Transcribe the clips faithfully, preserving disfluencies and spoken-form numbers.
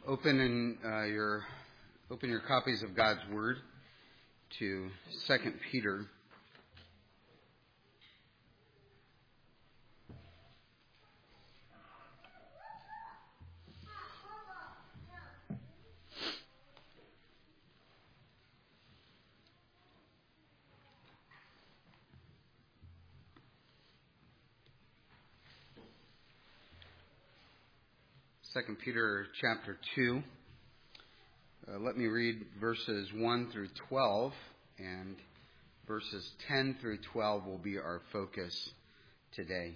Open in uh, your open your copies of God's Word to Second Peter. Second Peter chapter two. Uh, let me read verses one through twelve, and verses ten through twelve will be our focus today.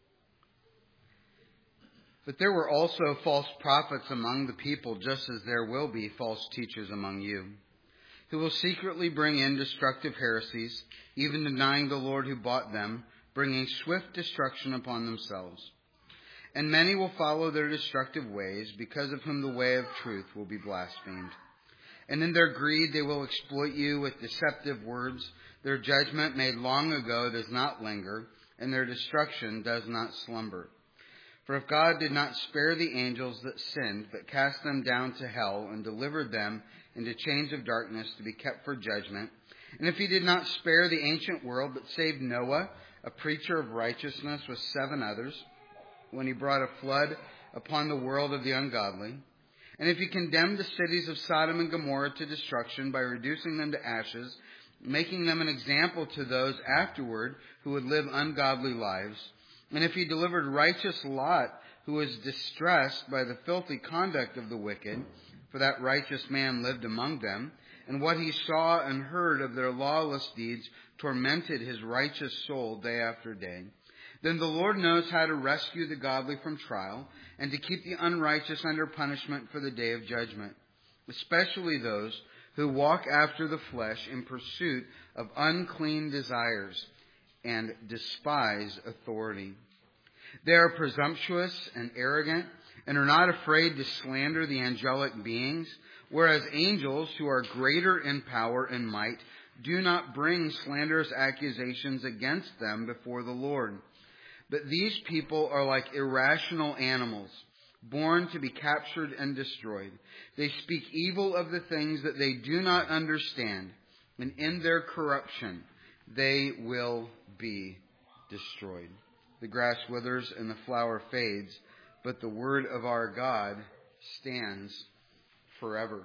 But there were also false prophets among the people, just as there will be false teachers among you, who will secretly bring in destructive heresies, even denying the Lord who bought them, bringing swift destruction upon themselves. And many will follow their destructive ways, because of whom the way of truth will be blasphemed. And in their greed they will exploit you with deceptive words. Their judgment made long ago does not linger, and their destruction does not slumber. For if God did not spare the angels that sinned, but cast them down to hell and delivered them into chains of darkness to be kept for judgment, and if he did not spare the ancient world, but saved Noah, a preacher of righteousness, with seven others, when he brought a flood upon the world of the ungodly, and if he condemned the cities of Sodom and Gomorrah to destruction by reducing them to ashes, making them an example to those afterward who would live ungodly lives, and if he delivered righteous Lot, who was distressed by the filthy conduct of the wicked, for that righteous man lived among them, and what he saw and heard of their lawless deeds tormented his righteous soul day after day, then the Lord knows how to rescue the godly from trial and to keep the unrighteous under punishment for the day of judgment, especially those who walk after the flesh in pursuit of unclean desires and despise authority. They are presumptuous and arrogant and are not afraid to slander the angelic beings, whereas angels who are greater in power and might do not bring slanderous accusations against them before the Lord. But these people are like irrational animals, born to be captured and destroyed. They speak evil of the things that they do not understand, and in their corruption they will be destroyed. The grass withers and the flower fades, but the word of our God stands forever.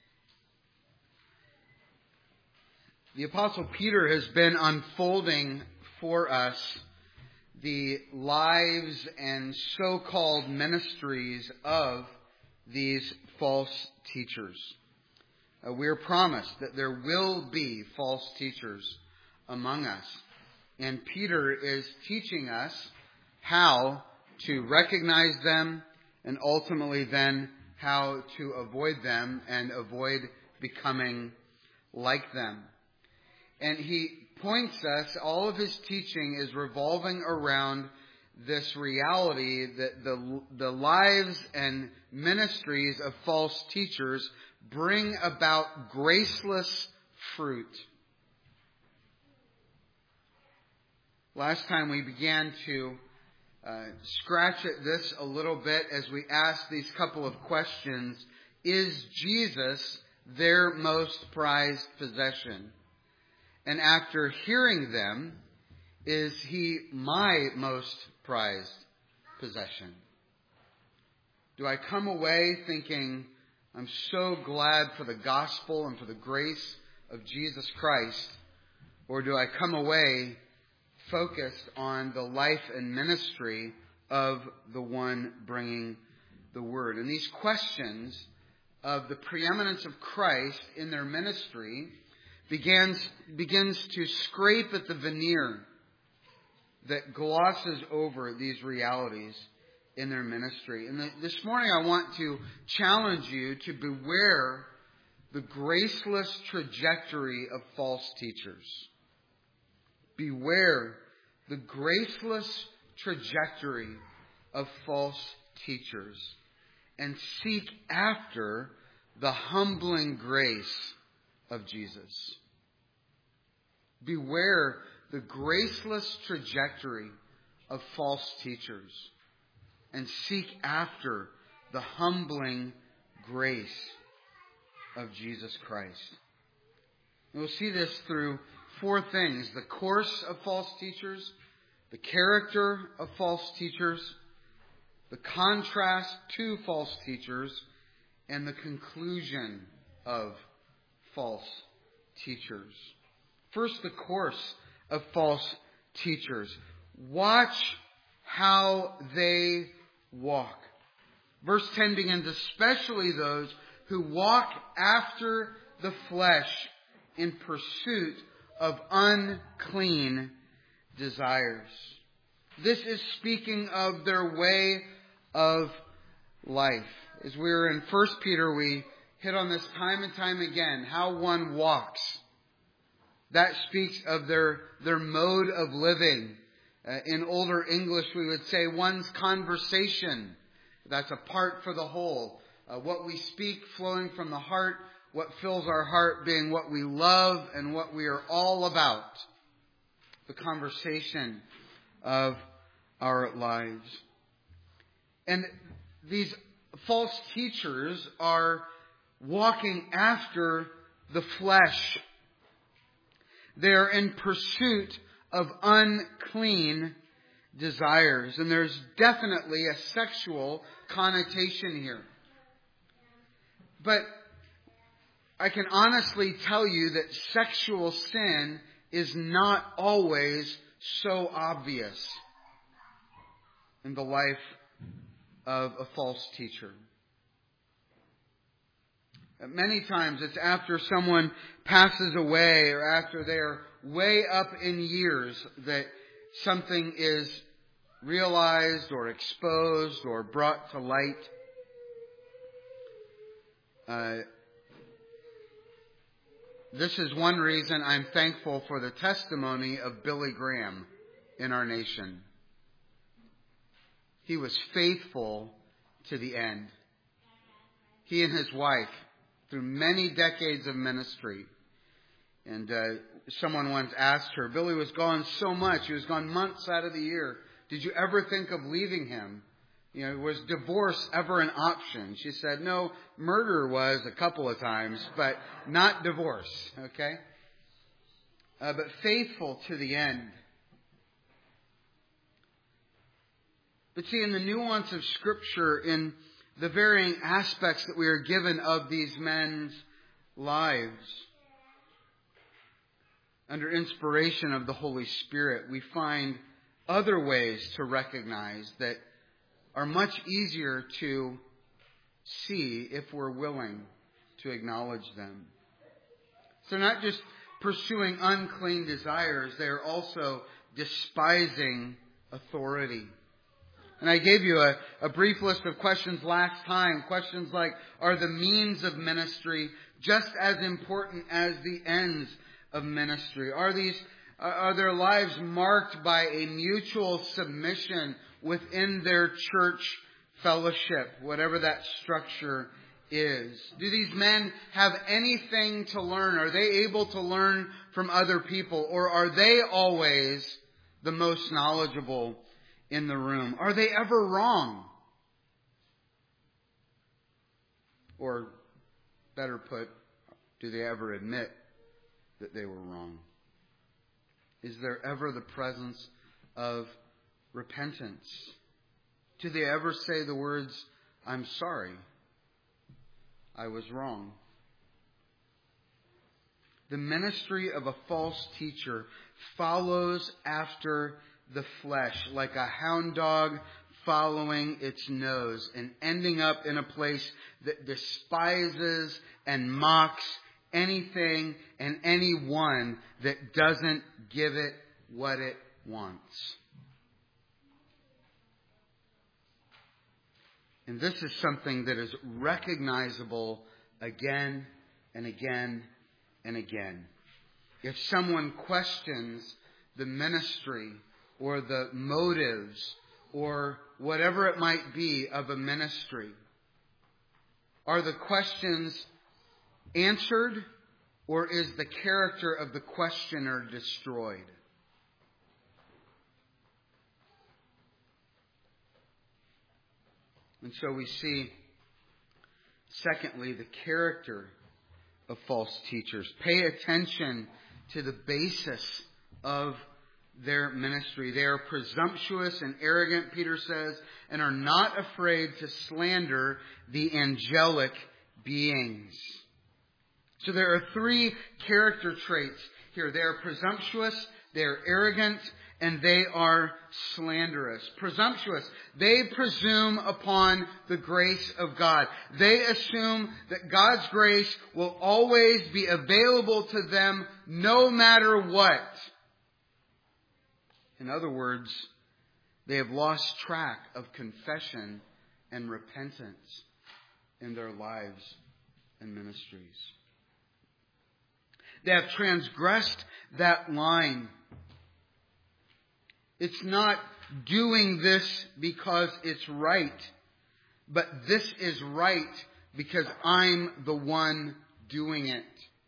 The Apostle Peter has been unfolding for us the lives and so-called ministries of these false teachers. Uh, we are promised that there will be false teachers among us. And Peter is teaching us how to recognize them and ultimately then how to avoid them and avoid becoming like them. And he points us, all of his teaching is revolving around this reality that the, the lives and ministries of false teachers bring about graceless fruit. Last time we began to uh, scratch at this a little bit as we asked these couple of questions. Is Jesus their most prized possession? And after hearing them, is he my most prized possession? Do I come away thinking, I'm so glad for the gospel and for the grace of Jesus Christ? Or do I come away focused on the life and ministry of the one bringing the word? And these questions of the preeminence of Christ in their ministry begins, begins to scrape at the veneer that glosses over these realities in their ministry. And this morning I want to challenge you to beware the graceless trajectory of false teachers. Beware the graceless trajectory of false teachers and seek after the humbling grace of Jesus. Beware the graceless trajectory of false teachers and seek after the humbling grace of Jesus Christ. We'll see this through four things: the course of false teachers, the character of false teachers, the contrast to false teachers, and the conclusion of false teachers. First, the course of false teachers. Watch how they walk. Verse ten begins, especially those who walk after the flesh in pursuit of unclean desires. This is speaking of their way of life. As we were in First Peter, we hit on this time and time again, how one walks. That speaks of their, their mode of living. Uh, in older English, we would say one's conversation. That's a part for the whole. Uh, what we speak flowing from the heart, what fills our heart being what we love and what we are all about. The conversation of our lives. And these false teachers are walking after the flesh. They're in pursuit of unclean desires. And there's definitely a sexual connotation here. But I can honestly tell you that sexual sin is not always so obvious in the life of a false teacher. Many times it's after someone passes away or after they're way up in years that something is realized or exposed or brought to light. Uh, this is one reason I'm thankful for the testimony of Billy Graham in our nation. He was faithful to the end. He and his wife, through many decades of ministry. And uh, someone once asked her, Billy was gone so much. He was gone months out of the year. Did you ever think of leaving him? You know, was divorce ever an option? She said, no, murder was a couple of times, but not divorce. Okay? Uh, but faithful to the end. But see, in the nuance of Scripture, in the varying aspects that we are given of these men's lives, under inspiration of the Holy Spirit, we find other ways to recognize that are much easier to see if we're willing to acknowledge them. So not just pursuing unclean desires, they are also despising authority. And I gave you a, a brief list of questions last time. Questions like, are the means of ministry just as important as the ends of ministry? Are these, are their lives marked by a mutual submission within their church fellowship, whatever that structure is? Do these men have anything to learn? Are they able to learn from other people? Or are they always the most knowledgeable in the room? Are they ever wrong? Or, better put, do they ever admit that they were wrong? Is there ever the presence of repentance? Do they ever say the words, I'm sorry, I was wrong? The ministry of a false teacher follows after the flesh, like a hound dog following its nose and ending up in a place that despises and mocks anything and anyone that doesn't give it what it wants. And this is something that is recognizable again and again and again. If someone questions the ministry or the motives or whatever it might be of a ministry, are the questions answered, or is the character of the questioner destroyed? And so we see Secondly, the character of false teachers. Pay attention to the basis of their ministry. They are presumptuous and arrogant, Peter says, and are not afraid to slander the angelic beings. So there are three character traits here. They are presumptuous, they are arrogant, and they are slanderous. Presumptuous. They presume upon the grace of God. They assume that God's grace will always be available to them no matter what. In other words, they have lost track of confession and repentance in their lives and ministries. They have transgressed that line. It's not doing this because it's right, but this is right because I'm the one doing it.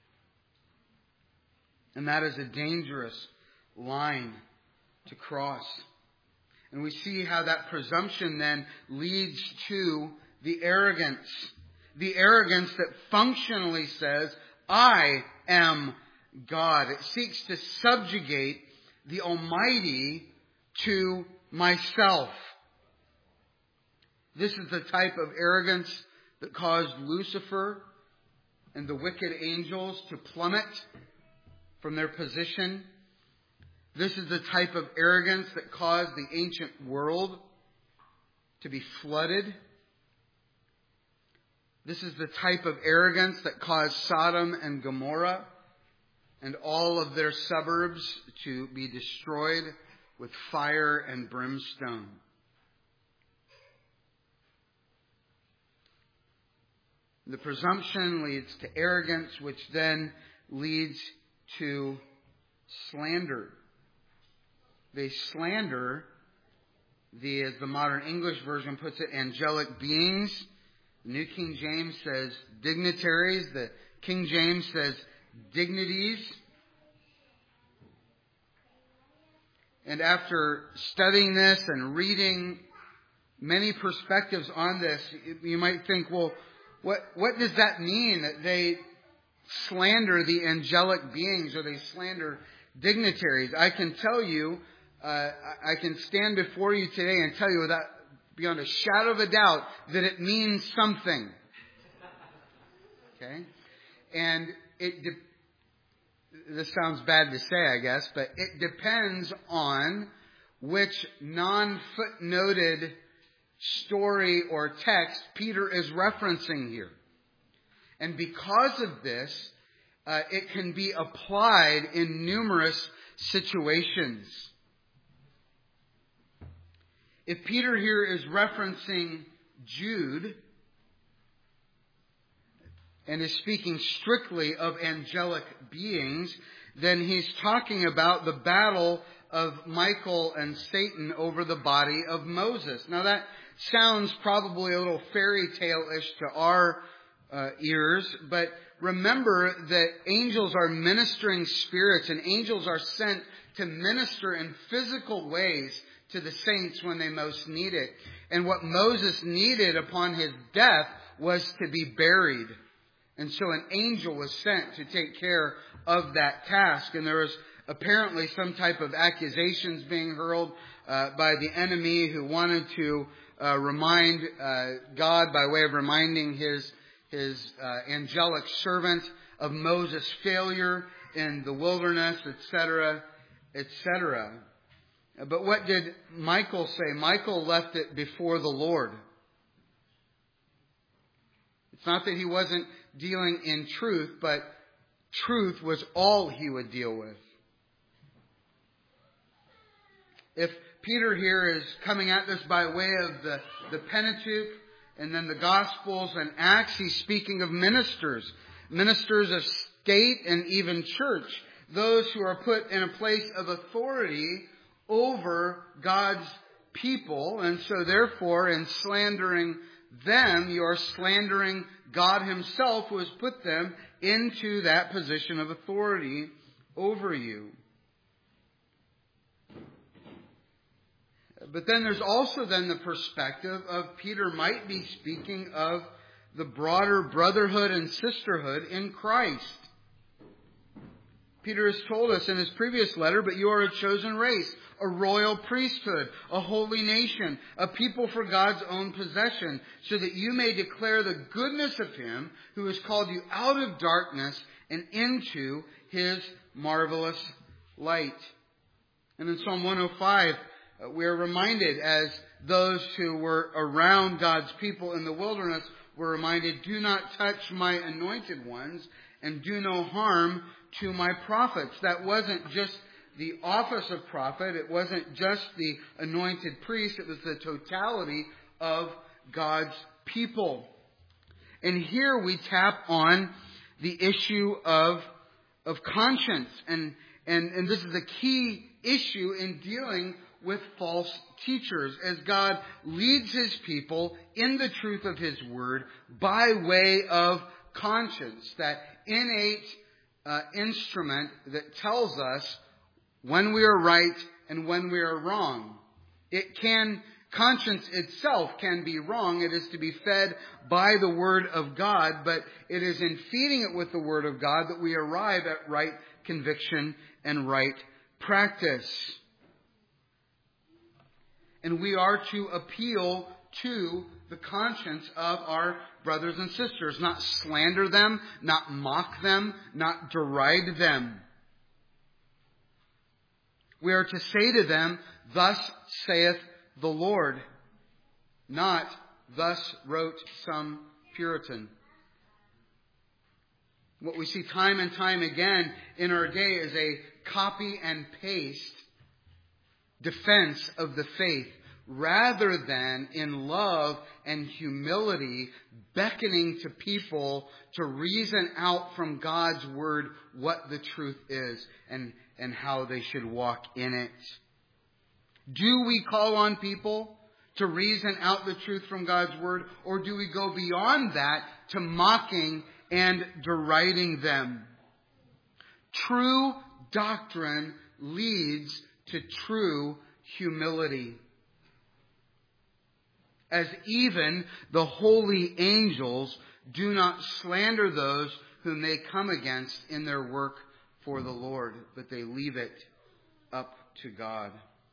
And that is a dangerous line to cross. And we see how that presumption then leads to the arrogance. The arrogance that functionally says, I am God. It seeks to subjugate the Almighty to myself. This is the type of arrogance that caused Lucifer and the wicked angels to plummet from their position. This is the type of arrogance that caused the ancient world to be flooded. This is the type of arrogance that caused Sodom and Gomorrah and all of their suburbs to be destroyed with fire and brimstone. The presumption leads to arrogance, which then leads to slander. They slander the, as the modern English version puts it, angelic beings. The New King James says dignitaries. The King James says dignities. And after studying this and reading many perspectives on this, you might think, well, what, what does that mean that they slander the angelic beings or they slander dignitaries? I can tell you, uh, I can stand before you today and tell you without beyond a shadow of a doubt that it means something. Okay? And it de- this sounds bad to say, I guess, but it depends on which non-footnoted story or text Peter is referencing here. And because of this, uh, it can be applied in numerous situations. If Peter here is referencing Jude and is speaking strictly of angelic beings, then he's talking about the battle of Michael and Satan over the body of Moses. Now that sounds probably a little fairy tale-ish to our uh, ears, but remember that angels are ministering spirits, and angels are sent to minister in physical ways to the saints when they most need it. And what Moses needed upon his death was to be buried. And so an angel was sent to take care of that task. And there was apparently some type of accusations being hurled uh, by the enemy who wanted to uh, remind uh, God by way of reminding his his uh, angelic servant of Moses' failure in the wilderness, et cetera, et cetera. But what did Michael say? Michael left it before the Lord. It's not that he wasn't dealing in truth, but truth was all he would deal with. If Peter here is coming at this by way of the, the Pentateuch and then the Gospels and Acts, he's speaking of ministers, ministers of state and even church, those who are put in a place of authority over God's people. And so therefore, in slandering them, you are slandering God himself, who has put them into that position of authority over you. But then there's also then the perspective of Peter might be speaking of the broader brotherhood and sisterhood in Christ. Peter has told us in his previous letter, but you are a chosen race, a royal priesthood, a holy nation, a people for God's own possession, so that you may declare the goodness of Him who has called you out of darkness and into His marvelous light. And in Psalm one oh five, we are reminded, as those who were around God's people in the wilderness were reminded, do not touch my anointed ones and do no harm to my prophets. That wasn't just the office of prophet. It wasn't just the anointed priest. It was the totality of God's people. And here we tap on the issue of, of conscience. And, and, and this is a key issue in dealing with false teachers, as God leads His people in the truth of His word by way of conscience, that innate uh, instrument that tells us when we are right and when we are wrong. It can, conscience itself can be wrong. It is to be fed by the Word of God, but it is in feeding it with the Word of God that we arrive at right conviction and right practice. And we are to appeal to the conscience of our brothers and sisters, not slander them, not mock them, not deride them. We are to say to them, thus saith the Lord, not thus wrote some Puritan. What we see time and time again in our day is a copy and paste defense of the faith, rather than in love and humility beckoning to people to reason out from God's word what the truth is and, and how they should walk in it. Do we call on people to reason out the truth from God's word, or do we go beyond that to mocking and deriding them? True doctrine leads to true humility. As even the holy angels do not slander those whom they come against in their work for the Lord, but they leave it up to God.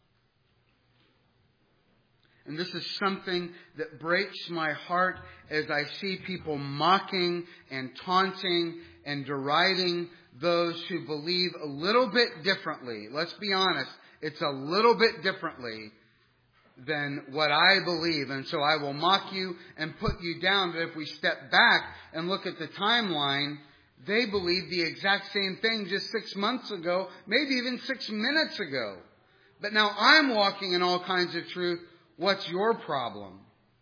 And this is something that breaks my heart as I see people mocking and taunting and deriding those who believe a little bit differently. Let's be honest. It's a little bit differently than what I believe. And so I will mock you and put you down. But if we step back and look at the timeline, they believed the exact same thing just six months ago, maybe even six minutes ago. But now I'm walking in all kinds of truth. What's your problem?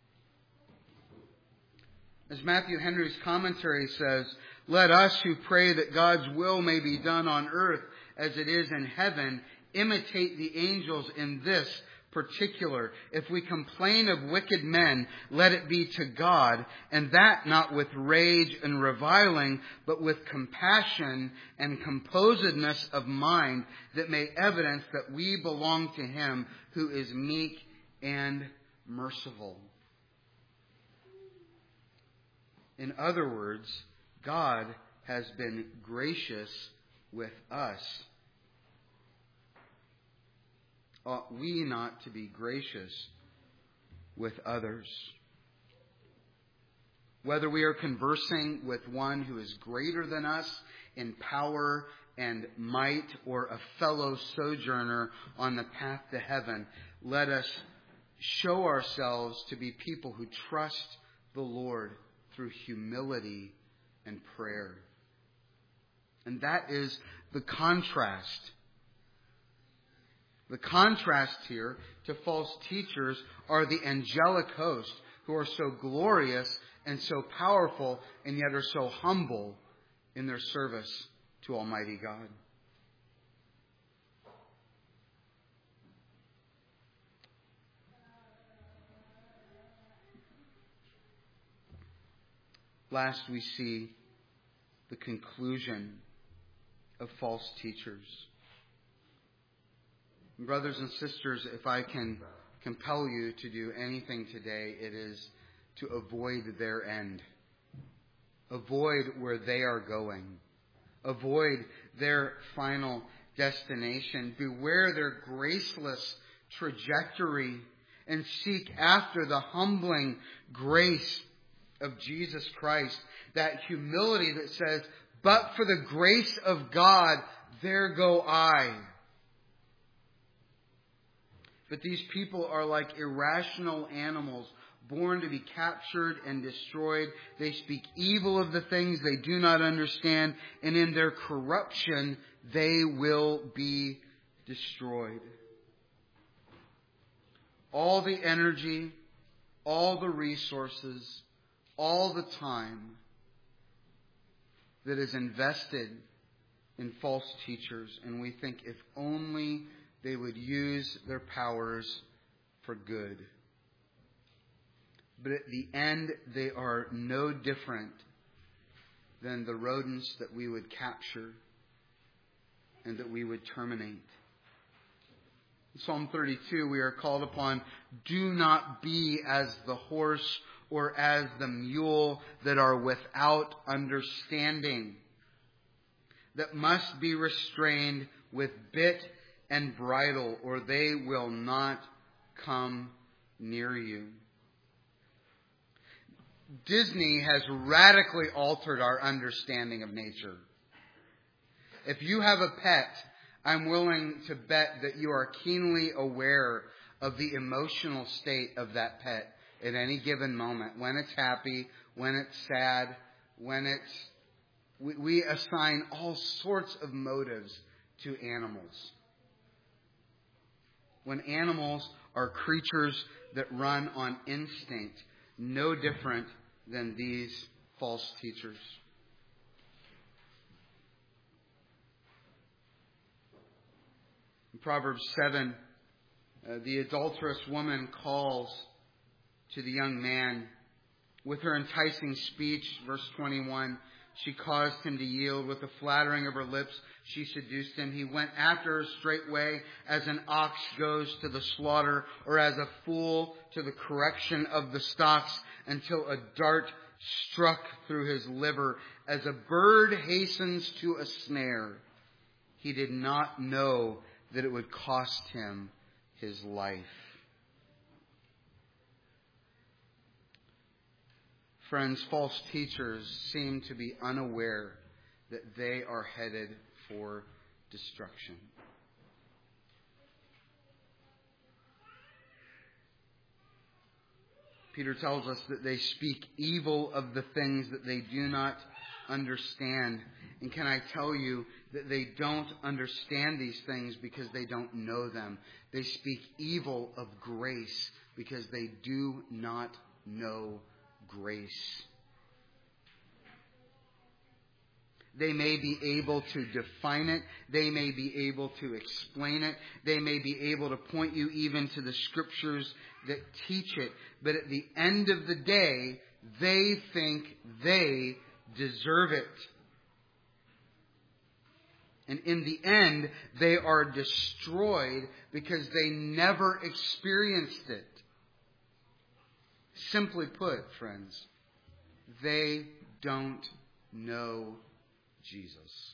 As Matthew Henry's commentary says, let us who pray that God's will may be done on earth as it is in heaven imitate the angels in this particular. If we complain of wicked men, let it be to God, and that not with rage and reviling, but with compassion and composedness of mind, that may evidence that we belong to Him who is meek and merciful. In other words, God has been gracious with us. Ought we not to be gracious with others? Whether we are conversing with one who is greater than us in power and might, or a fellow sojourner on the path to heaven, let us show ourselves to be people who trust the Lord through humility and prayer. And that is the contrast. The contrast here to false teachers are the angelic host, who are so glorious and so powerful and yet are so humble in their service to Almighty God. Last, we see the conclusion of false teachers. Brothers and sisters, if I can compel you to do anything today, it is to avoid their end. Avoid where they are going. Avoid their final destination. Beware their graceless trajectory and seek after the humbling grace of Jesus Christ. That humility that says, but for the grace of God, there go I. But these people are like irrational animals, born to be captured and destroyed. They speak evil of the things they do not understand, and in their corruption, they will be destroyed. All the energy, all the resources, all the time that is invested in false teachers, and we think if only they would use their powers for good. But at the end, they are no different than the rodents that we would capture and that we would terminate. In Psalm thirty-two, we are called upon, do not be as the horse or as the mule that are without understanding, that must be restrained with bit and bridle, or they will not come near you. Disney has radically altered our understanding of nature. If you have a pet, I'm willing to bet that you are keenly aware of the emotional state of that pet at any given moment. When it's happy, when it's sad, when it's... We, we assign all sorts of motives to animals. When animals are creatures that run on instinct, no different than these false teachers. In Proverbs seven, uh, the adulterous woman calls to the young man with her enticing speech. Verse twenty-one, she caused him to yield. With the flattering of her lips, she seduced him. He went after her straightway, as an ox goes to the slaughter, or as a fool to the correction of the stocks, until a dart struck through his liver, as a bird hastens to a snare. He did not know that it would cost him his life. Friends, false teachers seem to be unaware that they are headed for destruction. Peter tells us that they speak evil of the things that they do not understand. And can I tell you that they don't understand these things because they don't know them. They speak evil of grace because they do not know grace. They may be able to define it. They may be able to explain it. They may be able to point you even to the scriptures that teach it. But at the end of the day, they think they deserve it. And in the end, they are destroyed because they never experienced it. Simply put, friends, they don't know Jesus.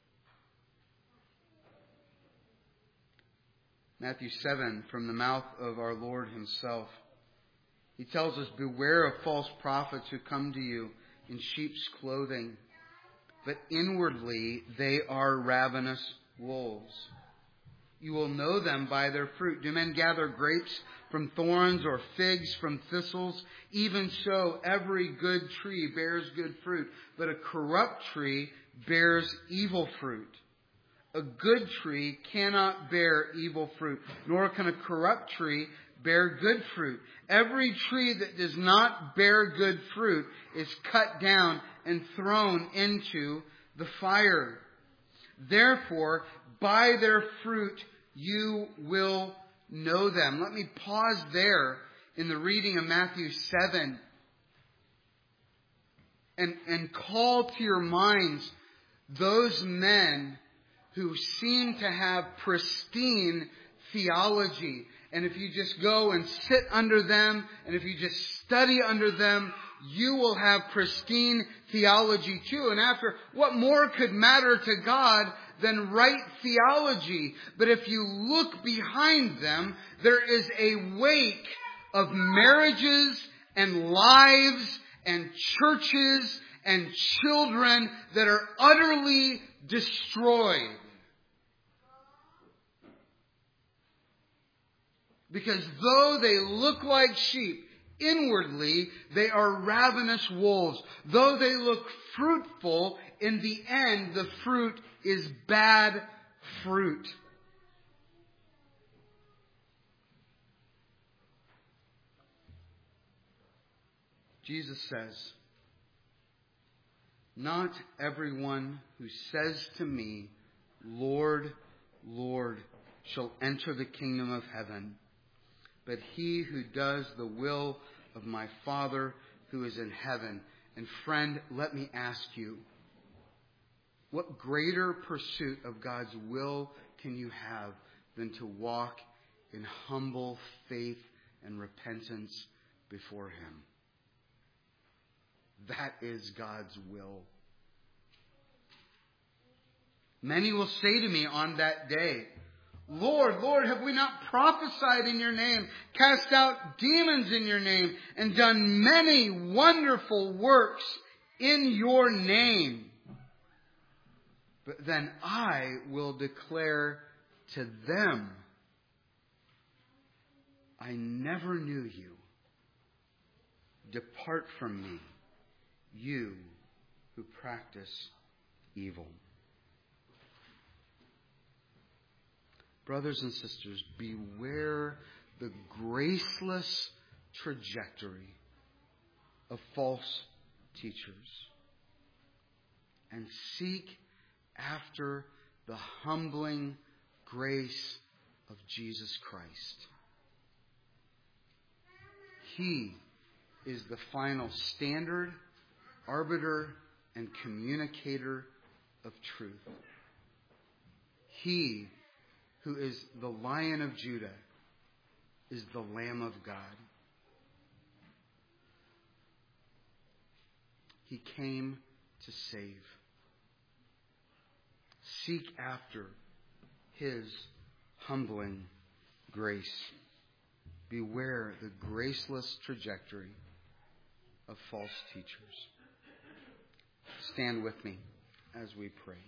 Matthew seven, from the mouth of our Lord himself, he tells us, beware of false prophets who come to you in sheep's clothing, but inwardly they are ravenous wolves. You will know them by their fruit. Do men gather grapes from thorns or figs from thistles? Even so, every good tree bears good fruit, but a corrupt tree bears evil fruit. A good tree cannot bear evil fruit, nor can a corrupt tree bear good fruit. Every tree that does not bear good fruit is cut down and thrown into the fire. Therefore, by their fruit you will know them. Let me pause there in the reading of Matthew seven and, and call to your minds those men who seem to have pristine theology. And if you just go and sit under them, and if you just study under them, you will have pristine theology too. And after, what more could matter to God than right theology? But if you look behind them, there is a wake of marriages and lives and churches and children that are utterly destroyed. Because though they look like sheep, inwardly they are ravenous wolves. Though they look fruitful, in the end the fruit is bad fruit. Jesus says, "Not everyone who says to me, 'Lord, Lord,' shall enter the kingdom of heaven, but he who does the will of my Father who is in heaven." And friend, let me ask you, what greater pursuit of God's will can you have than to walk in humble faith and repentance before Him? That is God's will. Many will say to me on that day, "Lord, Lord, have we not prophesied in your name, cast out demons in your name, and done many wonderful works in your name?" But then I will declare to them, "I never knew you. Depart from me, you who practice evil." Brothers and sisters, beware the graceless trajectory of false teachers, and seek after the humbling grace of Jesus Christ. He is the final standard, arbiter, and communicator of truth. He who is the Lion of Judah is the Lamb of God. He came to save. Seek after His humbling grace. Beware the graceless trajectory of false teachers. Stand with me as we pray.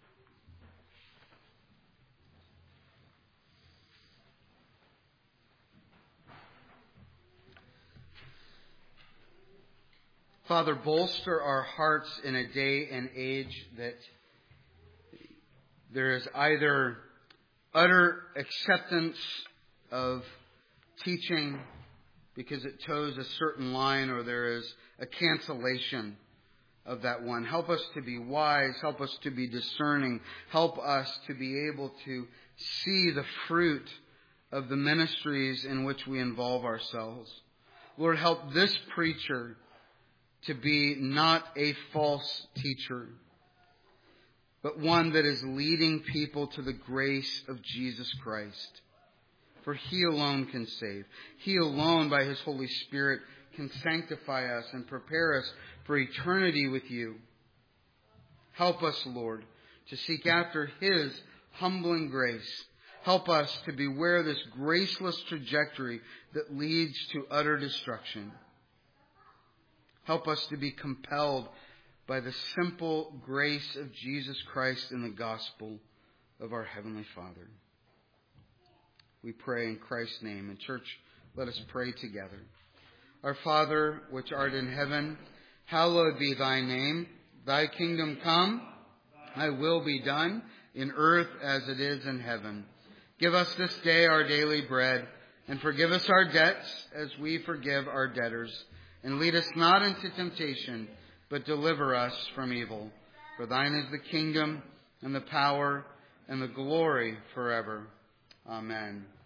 Father, bolster our hearts in a day and age that there is either utter acceptance of teaching because it toes a certain line, or there is a cancellation of that one. Help us to be wise. Help us to be discerning. Help us to be able to see the fruit of the ministries in which we involve ourselves. Lord, help this preacher to be not a false teacher, but one that is leading people to the grace of Jesus Christ. For He alone can save. He alone, by His Holy Spirit, can sanctify us and prepare us for eternity with you. Help us, Lord, to seek after His humbling grace. Help us to beware this graceless trajectory that leads to utter destruction. Help us to be compelled by the simple grace of Jesus Christ in the gospel of our Heavenly Father. We pray in Christ's name. And church, let us pray together. Our Father, which art in heaven, hallowed be Thy name. Thy kingdom come, Thy will be done, in earth as it is in heaven. Give us this day our daily bread, and forgive us our debts as we forgive our debtors. And lead us not into temptation, but deliver us from evil. For Thine is the kingdom, and the power, and the glory forever. Amen.